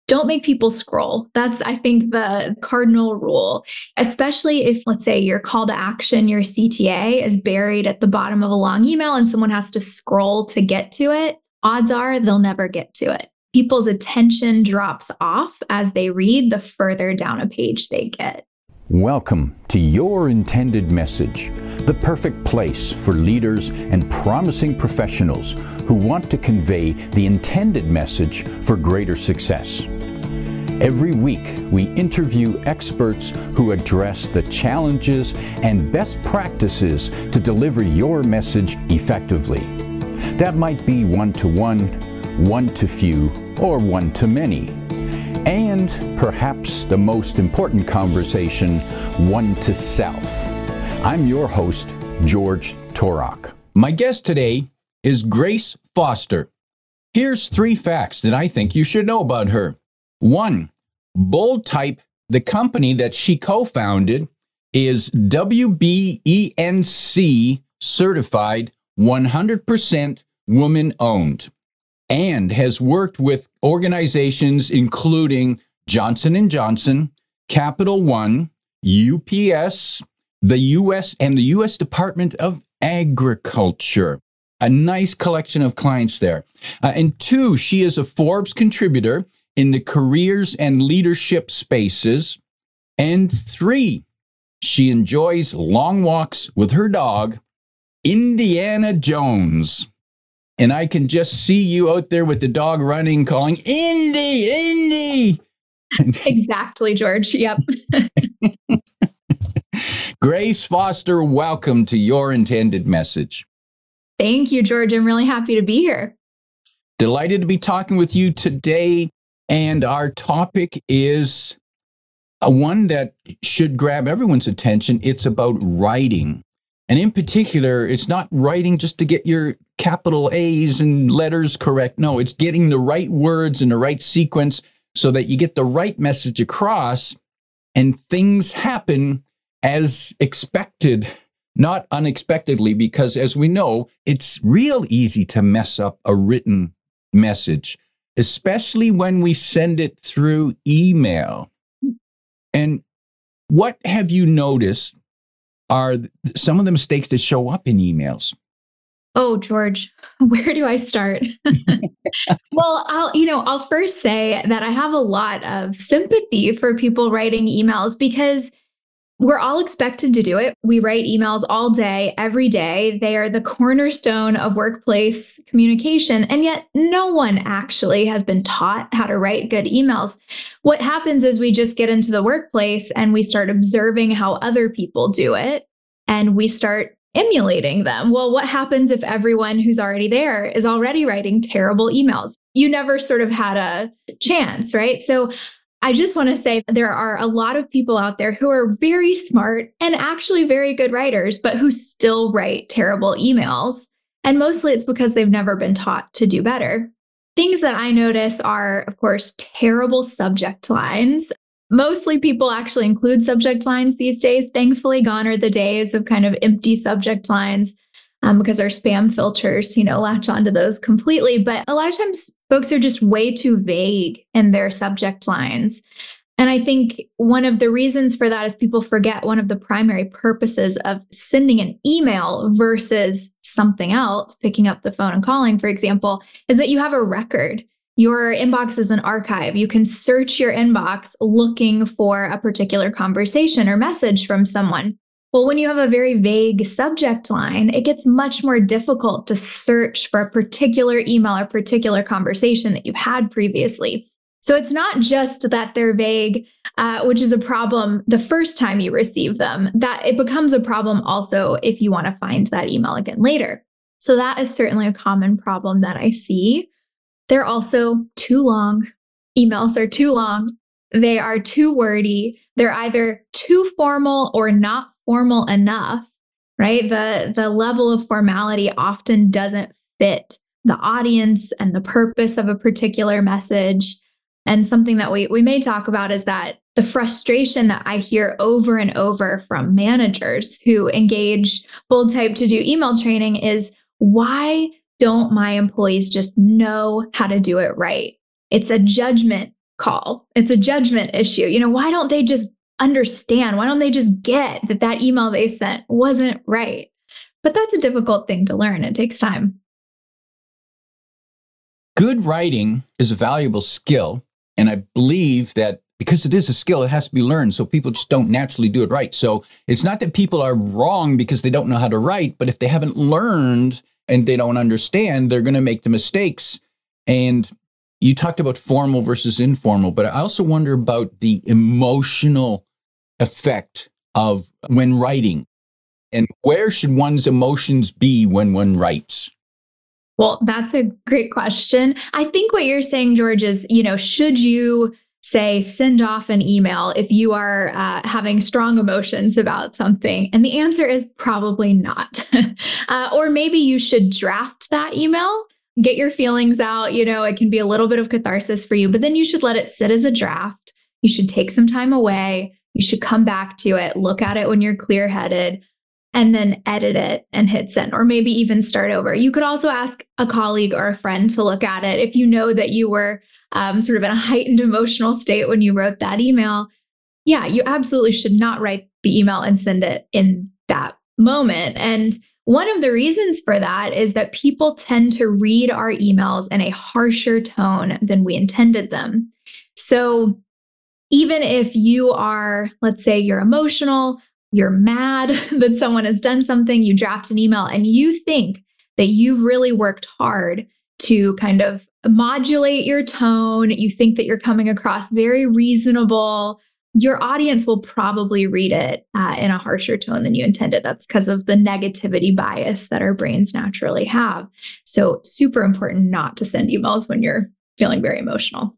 Don't make people scroll. That's, I think, the cardinal rule, especially if, let's say, your call to action, your CTA is buried at the bottom of a long email and someone has to scroll to get to it. Odds are they'll never get to it. People's attention drops off as they read the further down a page they get. Welcome to Your Intended Message, the perfect place for leaders and promising professionals who want to convey the intended message for greater success. Every week, we interview experts who address the challenges and best practices to deliver your message effectively. That might be one-to-one, one-to-few, or one-to-many. And perhaps the most important conversation, one-to-self. I'm your host, George Torok. My guest today is Grace Foster. Here's 3 facts that I think you should know about her. 1, Bold Type, the company that she co-founded, is WBENC certified, 100% woman-owned, and has worked with organizations including Johnson & Johnson, Capital One, UPS, the U.S. Department of Agriculture. A nice collection of clients there. And 2, she is a Forbes contributor in the careers and leadership spaces. And 3, she enjoys long walks with her dog, Indiana Jones. And I can just see you out there with the dog running, calling, Indy, Indy. Exactly, George. Yep. Grace Foster, welcome to Your Intended Message. Thank you, George. I'm really happy to be here. Delighted to be talking with you today. And our topic is one that should grab everyone's attention. It's about writing. And in particular, it's not writing just to get your capital A's and letters correct. No, it's getting the right words in the right sequence so that you get the right message across and things happen as expected, not unexpectedly, because as we know, it's real easy to mess up a written message, especially when we send it through email. And what have you noticed are some of the mistakes that show up in emails? Oh, George, where do I start? Well, I'll first say that I have a lot of sympathy for people writing emails because we're all expected to do it. We write emails all day, every day. They are the cornerstone of workplace communication. And yet no one actually has been taught how to write good emails. What happens is we just get into the workplace and we start observing how other people do it and we start emulating them. Well, what happens if everyone who's already there is already writing terrible emails? You never sort of had a chance, right? So I just want to say there are a lot of people out there who are very smart and actually very good writers, but who still write terrible emails. And mostly it's because they've never been taught to do better. Things that I notice are, of course, terrible subject lines. Mostly people actually include subject lines these days. Thankfully, gone are the days of kind of empty subject lines because our spam filters, latch onto those completely. But a lot of times folks are just way too vague in their subject lines. And I think one of the reasons for that is people forget one of the primary purposes of sending an email versus something else, picking up the phone and calling, for example, is that you have a record. Your inbox is an archive. You can search your inbox looking for a particular conversation or message from someone. Well, when you have a very vague subject line, it gets much more difficult to search for a particular email or particular conversation that you've had previously. So it's not just that they're vague, which is a problem the first time you receive them, that it becomes a problem also if you want to find that email again later. So that is certainly a common problem that I see. They're also too long. Emails are too long. They are too wordy. They're either too formal or not formal enough, right? The level of formality often doesn't fit the audience and the purpose of a particular message. And something that we may talk about is that the frustration that I hear over and over from managers who engage Bold Type to do email training is, why don't my employees just know how to do it right? It's a judgment call. It's a judgment issue. Why don't they just understand? Why don't they just get that email they sent wasn't right? But that's a difficult thing to learn. It takes time. Good writing is a valuable skill. And I believe that because it is a skill, it has to be learned. So people just don't naturally do it right. So it's not that people are wrong because they don't know how to write, but if they haven't learned and they don't understand, they're going to make the mistakes. And you talked about formal versus informal, but I also wonder about the emotional effect of when writing. And where should one's emotions be when one writes? Well, that's a great question. I think what you're saying, George, is, should you say send off an email if you are having strong emotions about something? And the answer is probably not. Or maybe you should draft that email, get your feelings out. It can be a little bit of catharsis for you, but then you should let it sit as a draft. You should take some time away. You should come back to it, look at it when you're clear-headed, and then edit it and hit send, or maybe even start over. You could also ask a colleague or a friend to look at it if you know that you were sort of in a heightened emotional state when you wrote that email. Yeah, you absolutely should not write the email and send it in that moment. And one of the reasons for that is that people tend to read our emails in a harsher tone than we intended them. So even if you are, let's say you're emotional, you're mad that someone has done something, you draft an email and you think that you've really worked hard to kind of modulate your tone, you think that you're coming across very reasonable, your audience will probably read it in a harsher tone than you intended. That's because of the negativity bias that our brains naturally have. So super important not to send emails when you're feeling very emotional.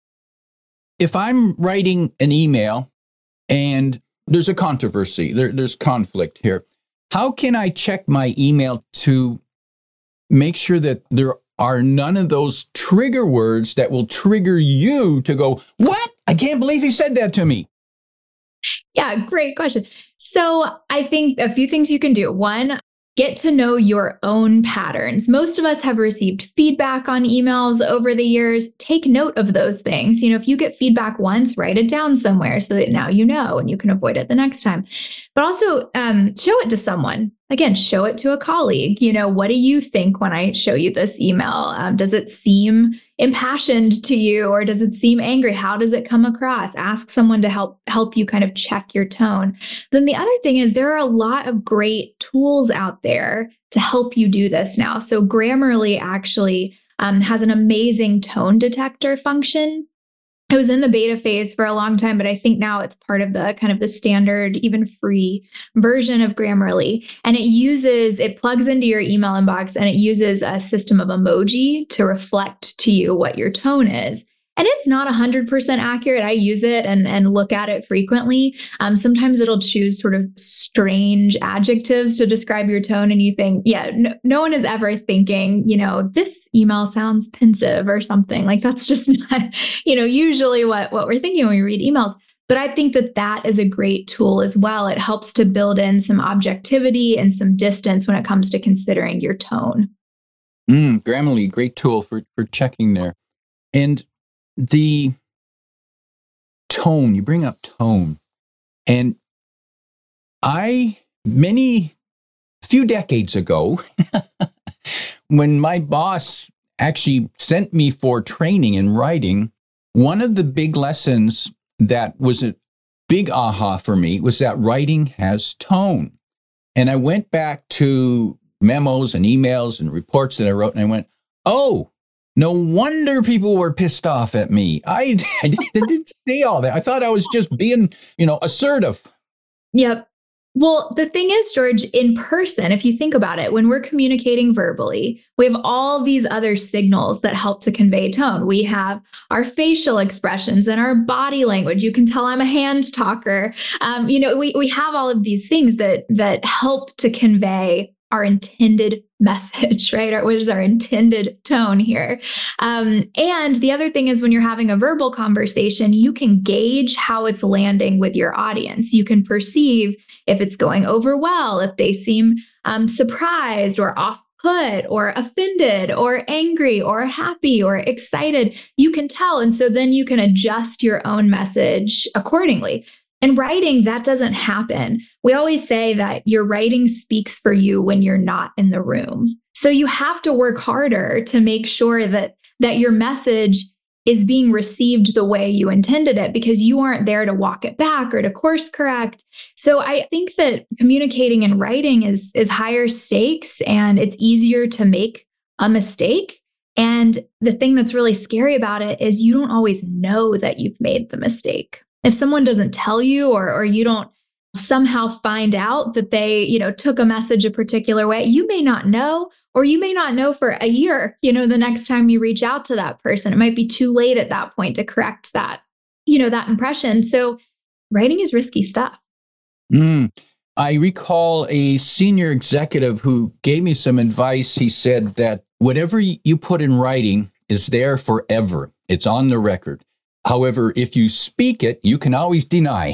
If I'm writing an email and there's a controversy, there's conflict here, how can I check my email to make sure that there are none of those trigger words that will trigger you to go, what? I can't believe he said that to me. Yeah, great question. So I think a few things you can do. One, get to know your own patterns. Most of us have received feedback on emails over the years. Take note of those things. If you get feedback once, write it down somewhere so that now you know and you can avoid it the next time. But also show it to someone. Again, show it to a colleague. What do you think when I show you this email? Does it seem impassioned to you or does it seem angry? How does it come across? Ask someone to help you kind of check your tone. Then the other thing is there are a lot of great tools out there to help you do this now. So Grammarly actually has an amazing tone detector function. I was in the beta phase for a long time, but I think now it's part of the kind of the standard, even free version of Grammarly. And it plugs into your email inbox and it uses a system of emoji to reflect to you what your tone is. And it's not 100% accurate. I use it and look at it frequently. Sometimes it'll choose sort of strange adjectives to describe your tone. And you think, yeah, no one is ever thinking, this email sounds pensive or something. Like that's just not, usually what we're thinking when we read emails. But I think that is a great tool as well. It helps to build in some objectivity and some distance when it comes to considering your tone. Grammarly, great tool for checking there. And the tone, you bring up tone. And a few decades ago, when my boss actually sent me for training in writing, one of the big lessons that was a big aha for me was that writing has tone. And I went back to memos and emails and reports that I wrote, and I went, oh, no wonder people were pissed off at me. I didn't say all that. I thought I was just being, assertive. Yep. Well, the thing is, George, in person, if you think about it, when we're communicating verbally, we have all these other signals that help to convey tone. We have our facial expressions and our body language. You can tell I'm a hand talker. We have all of these things that help to convey our intended message, right? What is our intended tone here? And the other thing is when you're having a verbal conversation, you can gauge how it's landing with your audience. You can perceive if it's going over well, if they seem surprised or put or offended or angry or happy or excited. You can tell. And so then you can adjust your own message accordingly. In writing, that doesn't happen. We always say that your writing speaks for you when you're not in the room. So you have to work harder to make sure that your message is being received the way you intended it, because you aren't there to walk it back or to course correct. So I think that communicating in writing is higher stakes, and it's easier to make a mistake. And the thing that's really scary about it is you don't always know that you've made the mistake. If someone doesn't tell you, or you don't somehow find out that they, took a message a particular way, you may not know, or you may not know for a year, the next time you reach out to that person. It might be too late at that point to correct that, that impression. So writing is risky stuff. I recall a senior executive who gave me some advice. He said that whatever you put in writing is there forever. It's on the record. However, if you speak it, you can always deny.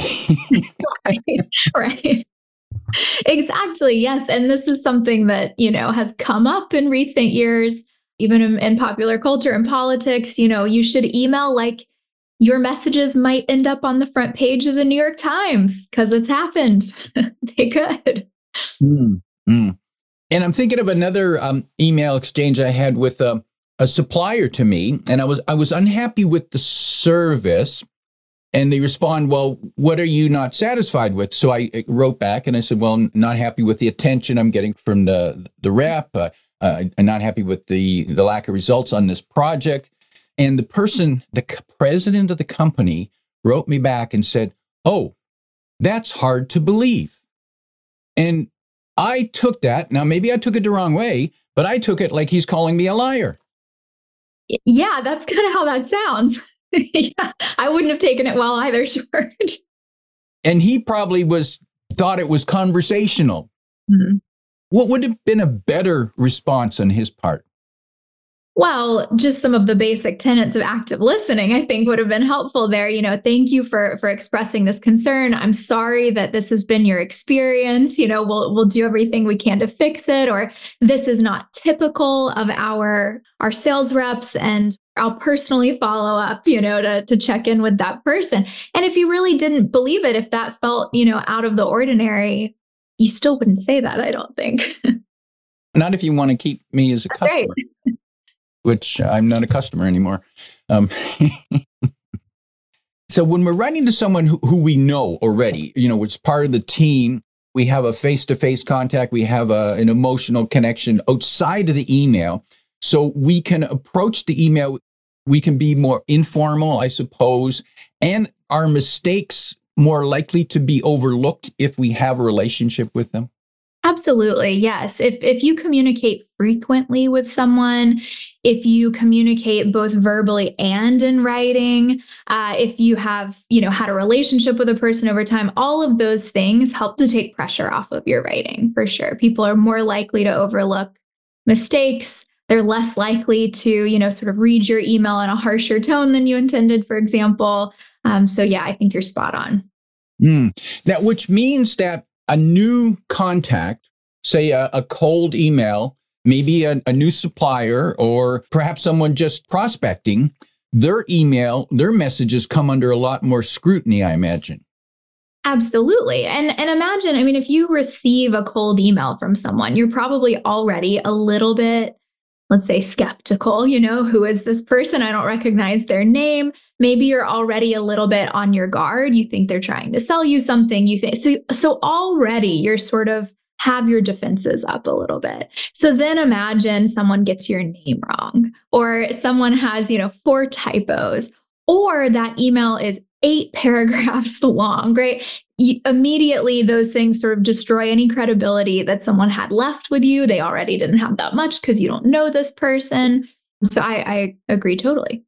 Right. Exactly. Yes. And this is something that, has come up in recent years, even in popular culture and politics. You should email like your messages might end up on the front page of the New York Times because it's happened. They could. And I'm thinking of another email exchange I had with a supplier to me, and I was unhappy with the service. And they respond, well, what are you not satisfied with? So I wrote back and I said, well, not happy with the attention I'm getting from the rep. I'm not happy with the lack of results on this project. And the person, the president of the company, wrote me back and said, oh, that's hard to believe. And I took that. Now, maybe I took it the wrong way, but I took it like he's calling me a liar. Yeah, that's kind of how that sounds. Yeah, I wouldn't have taken it well either, George. And he probably thought it was conversational. Mm-hmm. What would have been a better response on his part? Well, just some of the basic tenets of active listening, I think, would have been helpful there. Thank you for expressing this concern. I'm sorry that this has been your experience. We'll do everything we can to fix it. Or this is not typical of our sales reps, and I'll personally follow up, to check in with that person. And if you really didn't believe it, if that felt, out of the ordinary, you still wouldn't say that, I don't think. Not if you want to keep me as a That's customer. Right. Which I'm not a customer anymore. So when we're writing to someone who we know already, it's part of the team, we have a face-to-face contact, we have an emotional connection outside of the email, so we can approach the email, we can be more informal, I suppose, and our mistakes more likely to be overlooked if we have a relationship with them. Absolutely. Yes. If you communicate frequently with someone, if you communicate both verbally and in writing, if you have, had a relationship with a person over time, all of those things help to take pressure off of your writing, for sure. People are more likely to overlook mistakes. They're less likely to, sort of read your email in a harsher tone than you intended, for example. So yeah, I think you're spot on. That, which means that a new contact, say a cold email, maybe a new supplier, or perhaps someone just prospecting, their email, their messages come under a lot more scrutiny, I imagine. Absolutely. And imagine, if you receive a cold email from someone, you're probably already a little bit, let's say, skeptical, who is this person? I don't recognize their name. Maybe you're already a little bit on your guard. You think they're trying to sell you something. You think so already you're sort of have your defenses up a little bit. So then imagine someone gets your name wrong, or someone has, 4 typos, or that email is 8 paragraphs long, right? Immediately, those things sort of destroy any credibility that someone had left with you. They already didn't have that much because you don't know this person. So I agree totally.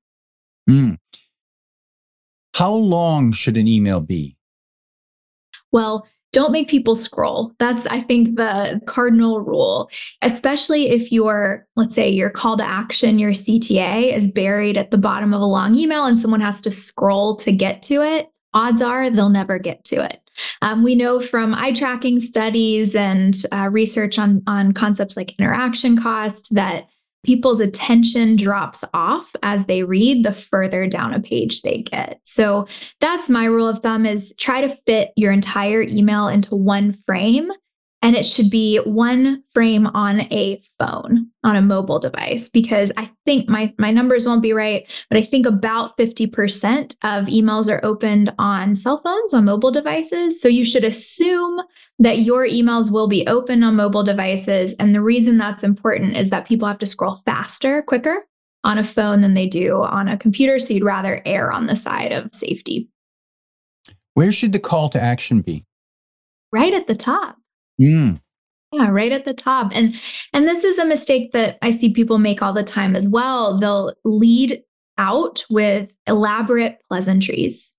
How long should an email be? Well, don't make people scroll. That's, I think, the cardinal rule, especially if let's say your call to action, your CTA is buried at the bottom of a long email and someone has to scroll to get to it. Odds are they'll never get to it. We know from eye tracking studies and research on concepts like interaction cost that people's attention drops off as they read the further down a page they get. So that's my rule of thumb, is try to fit your entire email into one frame. And it should be one frame on a phone, on a mobile device, because I think my numbers won't be right, but I think about 50% of emails are opened on cell phones, on mobile devices. So you should assume that your emails will be open on mobile devices. And the reason that's important is that people have to scroll faster, quicker on a phone than they do on a computer. So you'd rather err on the side of safety. Where should the call to action be? Right at the top. Mm. Yeah, right at the top. And this is a mistake that I see people make all the time as well. They'll lead out with elaborate pleasantries.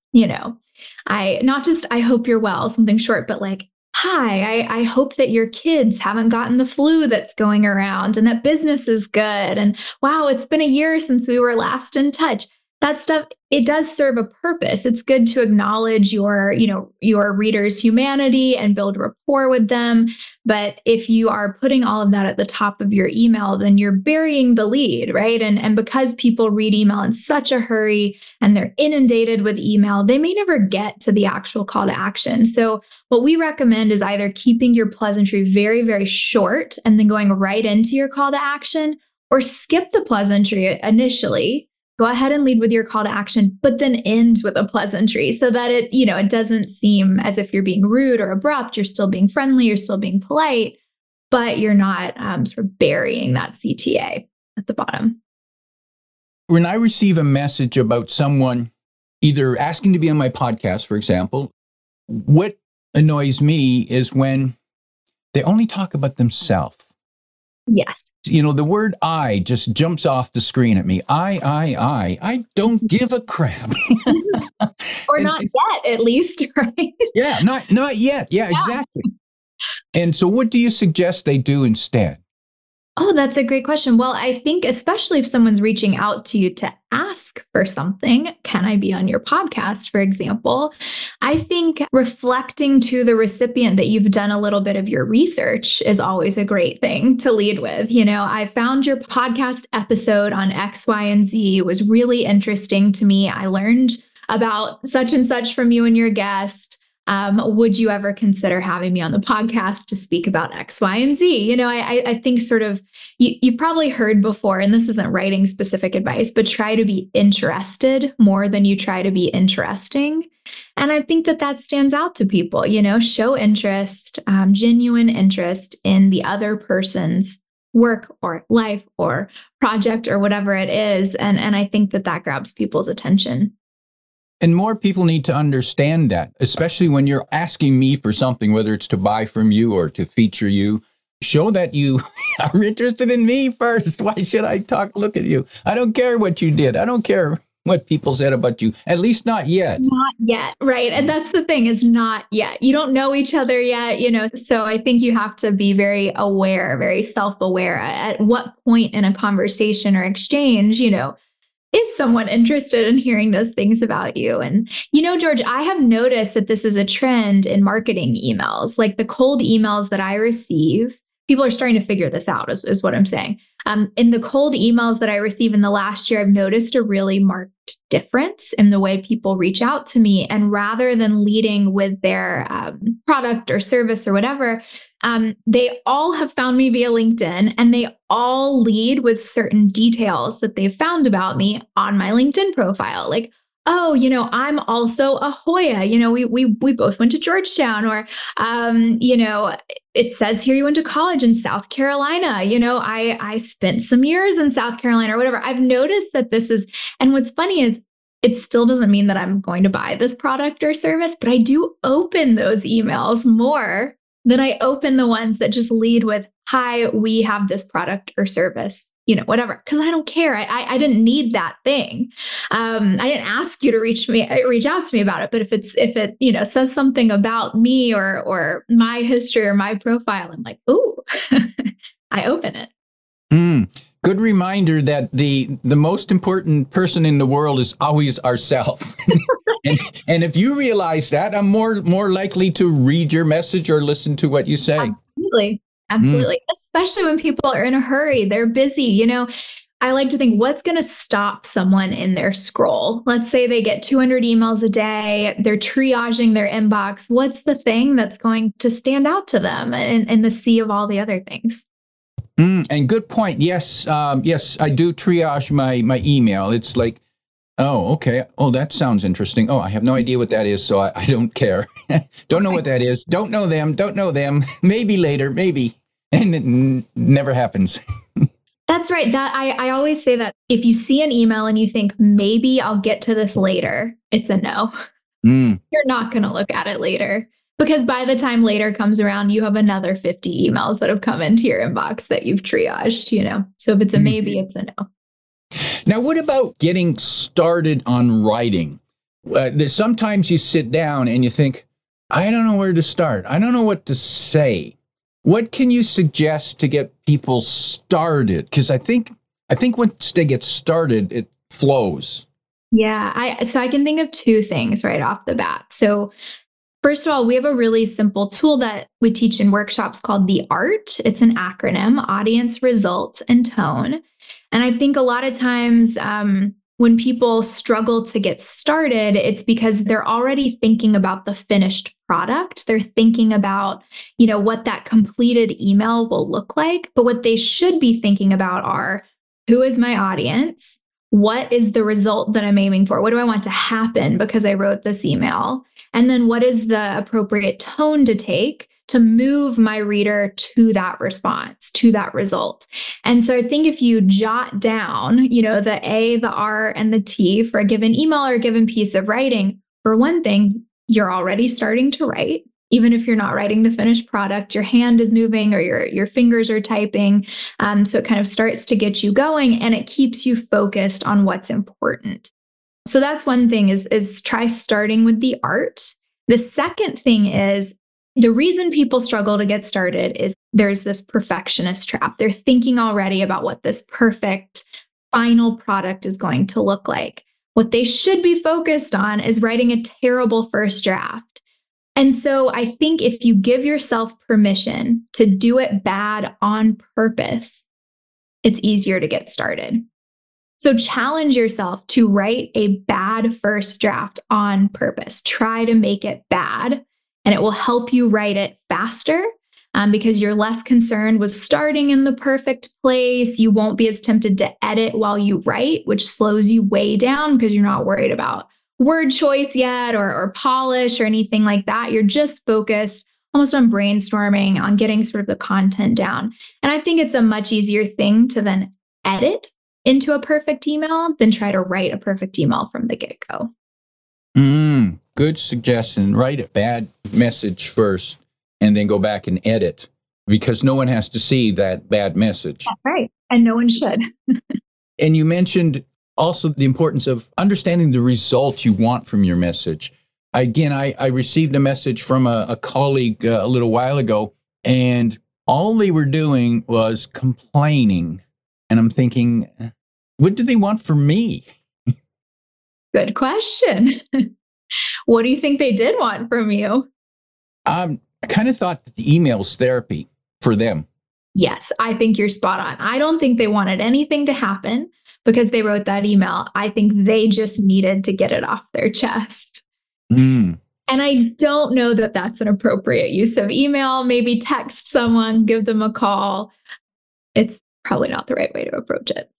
Not just "I hope you're well," something short, but like, "Hi, I hope that your kids haven't gotten the flu that's going around and that business is good. And wow, it's been a year since we were last in touch." That stuff, it does serve a purpose. It's good to acknowledge your reader's humanity and build rapport with them. But if you are putting all of that at the top of your email, then you're burying the lead, right? And because people read email in such a hurry and they're inundated with email, they may never get to the actual call to action. So what we recommend is either keeping your pleasantry very, very short and then going right into your call to action, or skip the pleasantry initially. Go ahead and lead with your call to action, but then end with a pleasantry so that it doesn't seem as if you're being rude or abrupt. You're still being friendly, you're still being polite, but you're not sort of burying that CTA at the bottom. When I receive a message about someone either asking to be on my podcast, for example, what annoys me is when they only talk about themselves. Yes. The word "I" just jumps off the screen at me. I don't give a crap. Or not yet, at least, right? Yeah, not yet. Yeah, exactly. And so what do you suggest they do instead? Oh, that's a great question. Well, I think especially if someone's reaching out to you to ask for something, "Can I be on your podcast?" for example, I think reflecting to the recipient that you've done a little bit of your research is always a great thing to lead with. "I found your podcast episode on X, Y, and Z. It was really interesting to me. I learned about such and such from you and your guest. Would you ever consider having me on the podcast to speak about X, Y, and Z?" I think sort of, you've probably heard before, and this isn't writing specific advice, but try to be interested more than you try to be interesting. And I think that stands out to people, show interest, genuine interest in the other person's work or life or project or whatever it is. And I think that grabs people's attention. And more people need to understand that, especially when you're asking me for something, whether it's to buy from you or to feature you. Show that you are interested in me first. Why should I look at you? I don't care what you did. I don't care what people said about you, at least not yet. Not yet, right? And that's the thing, is not yet. You don't know each other yet, so I think you have to be very aware, very self-aware at what point in a conversation or exchange, is someone interested in hearing those things about you? And, George, I have noticed that this is a trend in marketing emails, like the cold emails that I receive. People are starting to figure this out, is what I'm saying. In the cold emails that I receive in the last year, I've noticed a really marked difference in the way people reach out to me. And rather than leading with their product or service or whatever, they all have found me via LinkedIn, and they all lead with certain details that they've found about me on my LinkedIn profile. Like, "Oh, I'm also a Hoya. We both went to Georgetown," or, "It says here you went to college in South Carolina. I spent some years in South Carolina," or whatever. I've noticed that this is, and what's funny is, it still doesn't mean that I'm going to buy this product or service, but I do open those emails more than I open the ones that just lead with, "Hi, we have this product or service," whatever, because I don't care. I didn't need that thing. I didn't ask you to reach out to me about it. But if it says something about me or my history or my profile, I'm like, ooh, I open it. Good reminder that the most important person in the world is always ourselves. and if you realize that, I'm more likely to read your message or listen to what you say. Absolutely. Absolutely. Especially when people are in a hurry, they're busy. I like to think, what's going to stop someone in their scroll? Let's say they get 200 emails a day, they're triaging their inbox. What's the thing that's going to stand out to them in the sea of all the other things? And good point. Yes, yes, I do triage my email. It's like, oh, okay. Oh, that sounds interesting. Oh, I have no idea what that is, so I don't care. Don't know what that is. Don't know them. Maybe later, maybe. And it never happens. That's right. That I always say that if you see an email and you think, maybe I'll get to this later, it's a no. You're not going to look at it later, because by the time later comes around, you have another 50 emails that have come into your inbox that you've triaged. So if it's a maybe, it's a no. Now, what about getting started on writing? Sometimes you sit down and you think, I don't know where to start. I don't know what to say. What can you suggest to get people started? Because I think once they get started, it flows. Yeah, so I can think of two things right off the bat. So first of all, we have a really simple tool that we teach in workshops called the ART. It's an acronym: audience, result, and tone. And I think a lot of times when people struggle to get started, it's because they're already thinking about the finished product. They're thinking about, what that completed email will look like. But what they should be thinking about are, who is my audience? What is the result that I'm aiming for? What do I want to happen because I wrote this email? And then what is the appropriate tone to take to move my reader to that response, to that result? And so I think if you jot down, the A, the R, and the T for a given email or a given piece of writing, for one thing, you're already starting to write. Even if you're not writing the finished product, your hand is moving or your fingers are typing. So it kind of starts to get you going, and it keeps you focused on what's important. So that's one thing is try starting with the ART. The second thing is, the reason people struggle to get started is there's this perfectionist trap. They're thinking already about what this perfect final product is going to look like. What they should be focused on is writing a terrible first draft. And so I think if you give yourself permission to do it bad on purpose, it's easier to get started. So challenge yourself to write a bad first draft on purpose. Try to make it bad, and it will help you write it faster because you're less concerned with starting in the perfect place. You won't be as tempted to edit while you write, which slows you way down because you're not worried about word choice yet or polish or anything like that. You're just focused almost on brainstorming, on getting sort of the content down. And I think it's a much easier thing to then edit into a perfect email than try to write a perfect email from the get-go. Good suggestion. Write a bad message first and then go back and edit, because no one has to see that bad message. That's right. And no one should. And you mentioned also the importance of understanding the result you want from your message. Again, I received a message from a colleague a little while ago, and all they were doing was complaining. And I'm thinking, what do they want from me? Good question. What do you think they did want from you? I kind of thought that the email's therapy for them. Yes, I think you're spot on. I don't think they wanted anything to happen because they wrote that email. I think they just needed to get it off their chest. And I don't know that that's an appropriate use of email. Maybe text someone, give them a call. It's probably not the right way to approach it.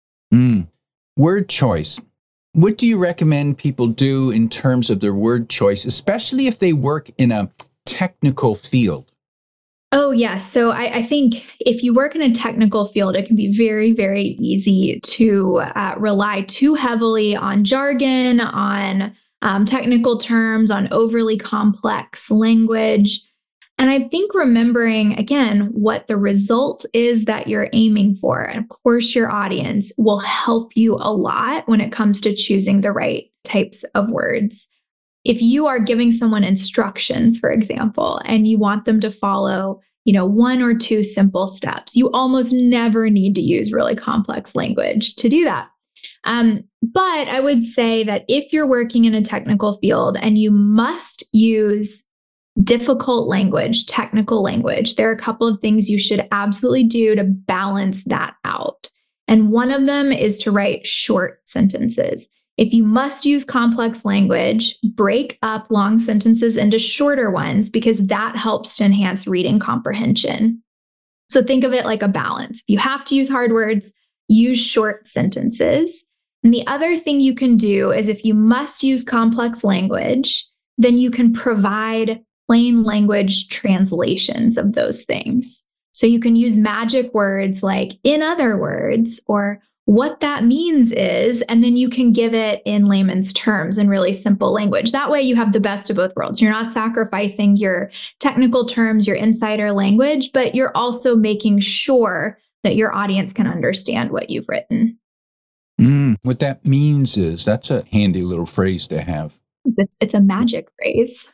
Word choice. What do you recommend people do in terms of their word choice, especially if they work in a technical field? Oh, yes. So I think if you work in a technical field, it can be very, very easy to rely too heavily on jargon, on technical terms, on overly complex language. And I think remembering, again, what the result is that you're aiming for, and of course, your audience will help you a lot when it comes to choosing the right types of words. If you are giving someone instructions, for example, and you want them to follow, one or two simple steps, you almost never need to use really complex language to do that. But I would say that if you're working in a technical field and you must use difficult language, technical language, there are a couple of things you should absolutely do to balance that out. And one of them is to write short sentences. If you must use complex language, break up long sentences into shorter ones because that helps to enhance reading comprehension. So think of it like a balance. If you have to use hard words, use short sentences. And the other thing you can do is if you must use complex language, then you can provide plain language translations of those things. So you can use magic words like in other words or what that means is, and then you can give it in layman's terms in really simple language. That way you have the best of both worlds. You're not sacrificing your technical terms, your insider language, but you're also making sure that your audience can understand what you've written. What that means is, that's a handy little phrase to have. It's a magic phrase.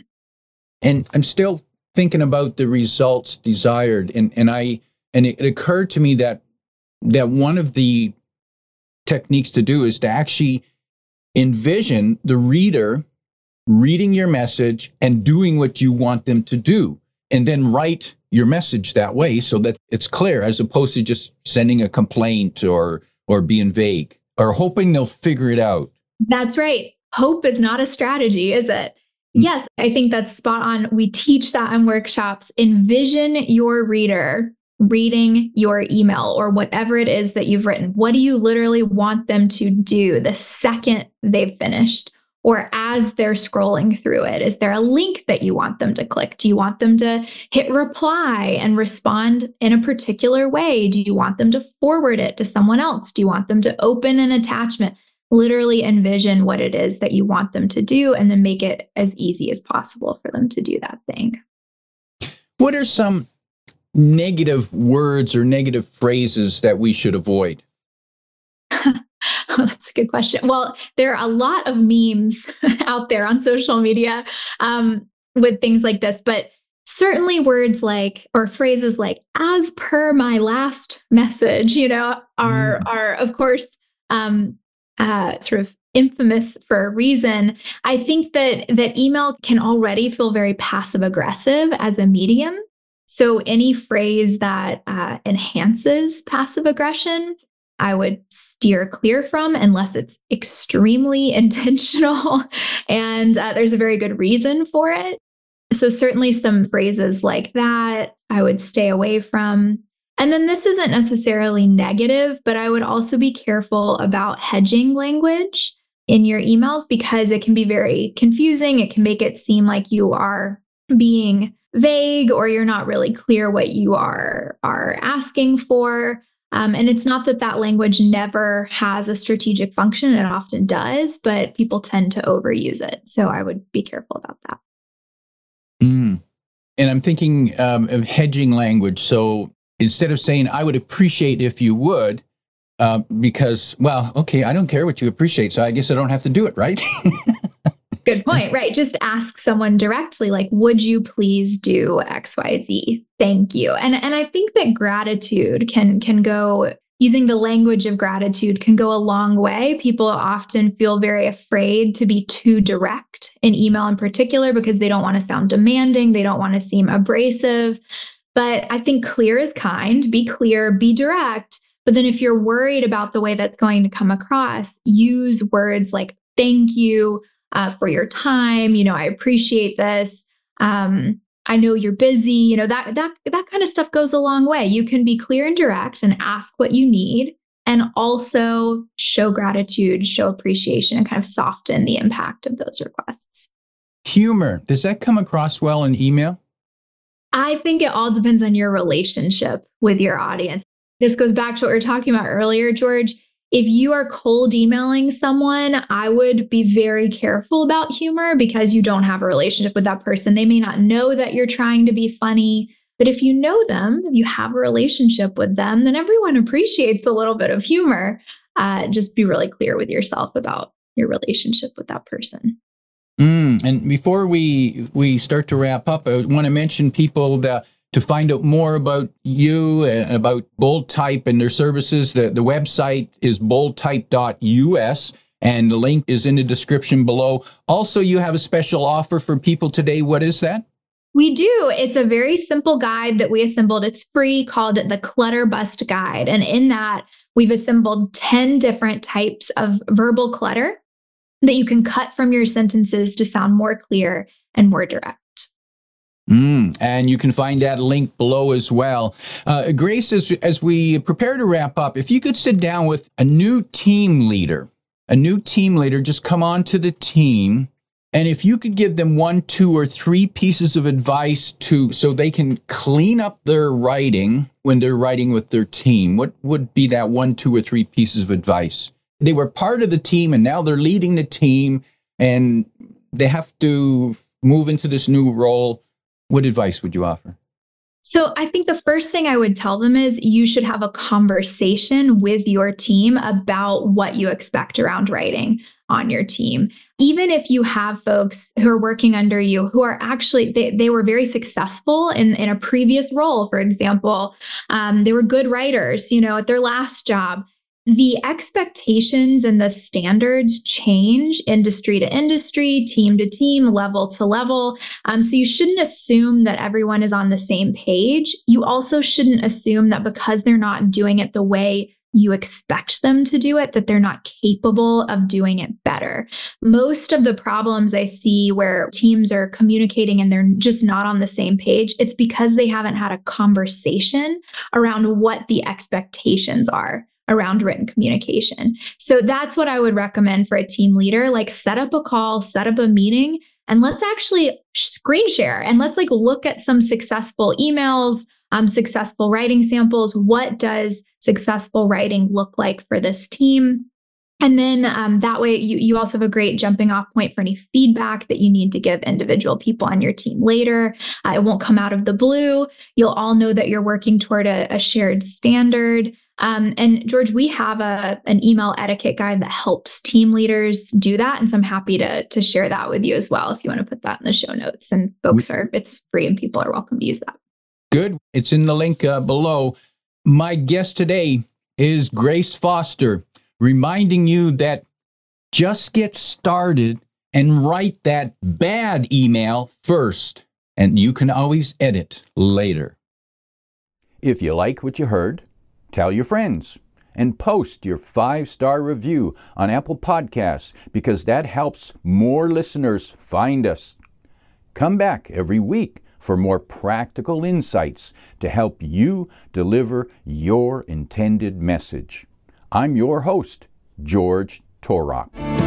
And I'm still thinking about the results desired. And it occurred to me that one of the techniques to do is to actually envision the reader reading your message and doing what you want them to do, and then write your message that way so that it's clear, as opposed to just sending a complaint or being vague or hoping they'll figure it out. That's right. Hope is not a strategy, is it? Yes, I think that's spot on. We teach that in workshops. Envision your reader reading your email or whatever it is that you've written. What do you literally want them to do the second they've finished or as they're scrolling through it? Is there a link that you want them to click? Do you want them to hit reply and respond in a particular way? Do you want them to forward it to someone else? Do you want them to open an attachment? Literally envision what it is that you want them to do and then make it as easy as possible for them to do that thing. What are some negative words or negative phrases that we should avoid? That's a good question. Well, there are a lot of memes out there on social media with things like this, but certainly words like, or phrases like, as per my last message, are of course, sort of infamous for a reason. I think that email can already feel very passive aggressive as a medium. So any phrase that enhances passive aggression, I would steer clear from unless it's extremely intentional and there's a very good reason for it. So certainly some phrases like that I would stay away from. And then this isn't necessarily negative, but I would also be careful about hedging language in your emails because it can be very confusing. It can make it seem like you are being vague or you're not really clear what you are asking for. And it's not that language never has a strategic function. It often does, but people tend to overuse it. So I would be careful about that. And I'm thinking of hedging language. So instead of saying, I would appreciate if you would, because, well, okay, I don't care what you appreciate, so I guess I don't have to do it, right? Good point, right? Just ask someone directly, like, would you please do XYZ? Thank you. And I think that gratitude can go, using the language of gratitude can go a long way. People often feel very afraid to be too direct in email in particular because they don't want to sound demanding. They don't want to seem abrasive. But I think clear is kind. Be clear, be direct. But then if you're worried about the way that's going to come across, use words like thank you for your time. I appreciate this. I know you're busy. That kind of stuff goes a long way. You can be clear and direct and ask what you need and also show gratitude, show appreciation, and kind of soften the impact of those requests. Humor, does that come across well in email? I think it all depends on your relationship with your audience. This goes back to what we were talking about earlier, George. If you are cold emailing someone, I would be very careful about humor because you don't have a relationship with that person. They may not know that you're trying to be funny, but if you know them, if you have a relationship with them, then everyone appreciates a little bit of humor. Just be really clear with yourself about your relationship with that person. And before we start to wrap up, I want to mention people that To find out more about you, about BoldType and their services, the website is boldtype.us, and the link is in the description below. Also, you have a special offer for people today. What is that? We do. It's a very simple guide that we assembled. It's free, called the Clutter Bust Guide. And in that, we've assembled 10 different types of verbal clutter that you can cut from your sentences to sound more clear and more direct. And you can find that link below as well. Grace, as we prepare to wrap up, if you could sit down with a new team leader, just come on to the team, and if you could give them 1, 2, or 3 pieces of advice so they can clean up their writing when they're writing with their team, what would be that 1, 2, or 3 pieces of advice? They were part of the team, and now they're leading the team, and they have to move into this new role. What advice would you offer? So I think the first thing I would tell them is you should have a conversation with your team about what you expect around writing on your team. Even if you have folks who are working under you who are actually, they were very successful in a previous role, for example, they were good writers, at their last job. The expectations and the standards change industry to industry, team to team, level to level. So you shouldn't assume that everyone is on the same page. You also shouldn't assume that because they're not doing it the way you expect them to do it, that they're not capable of doing it better. Most of the problems I see where teams are communicating and they're just not on the same page, it's because they haven't had a conversation around what the expectations are around written communication. So that's what I would recommend for a team leader. Like, set up a call, set up a meeting, and let's actually screen share and let's look at some successful emails, successful writing samples. What does successful writing look like for this team? And then that way you also have a great jumping off point for any feedback that you need to give individual people on your team later. It won't come out of the blue. You'll all know that you're working toward a shared standard. And George, we have an email etiquette guide that helps team leaders do that. And so I'm happy to share that with you as well if you want to put that in the show notes. And folks it's free and people are welcome to use that. Good. It's in the link below. My guest today is Grace Foster, reminding you that just get started and write that bad email first, and you can always edit later. If you like what you heard, tell your friends and post your 5-star review on Apple Podcasts, because that helps more listeners find us. Come back every week for more practical insights to help you deliver your intended message. I'm your host, George Torok.